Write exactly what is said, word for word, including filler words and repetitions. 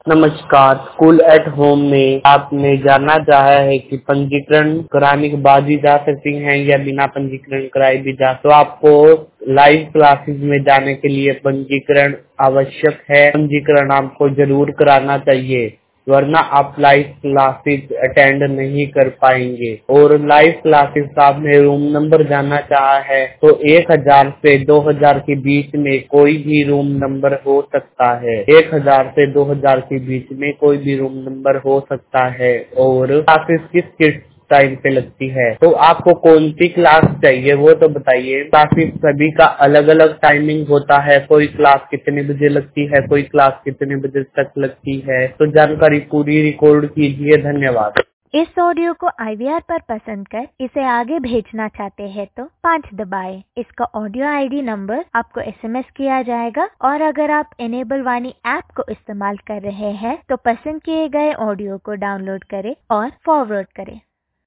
नमस्कार। School at home में आपने जानना चाहा है कि पंजीकरण कराने के बाद ही जा सकती हैं या बिना पंजीकरण कराए भी जा, तो आपको लाइव क्लासेस में जाने के लिए पंजीकरण आवश्यक है। पंजीकरण आपको जरूर कराना चाहिए, वरना आप लाइव क्लासेस अटेंड नहीं कर पाएंगे। और लाइव क्लासेस का आपने रूम नंबर जानना चाहा है तो एक हजार से दो हजार के बीच में कोई भी रूम नंबर हो सकता है। एक हजार से दो हजार के बीच में कोई भी रूम नंबर हो सकता है। और क्लासेस किस किस टाइम पे लगती है, तो आपको कौन सी क्लास चाहिए वो तो बताइए। क्लासेस सभी का अलग अलग टाइमिंग होता है, कोई क्लास कितने बजे लगती है, कोई क्लास कितने बजे तक लगती है, तो जानकारी पूरी रिकॉर्ड कीजिए। धन्यवाद। इस ऑडियो को आई वी आर पर पसंद कर इसे आगे भेजना चाहते हैं तो पाँच दबाएं। इसका ऑडियो आई डी नंबर आपको एस एम एस किया जाएगा और अगर आप इनेबल वाणी ऐप को इस्तेमाल कर रहे हैं तो पसंद किए गए ऑडियो को डाउनलोड करें और फॉरवर्ड करें।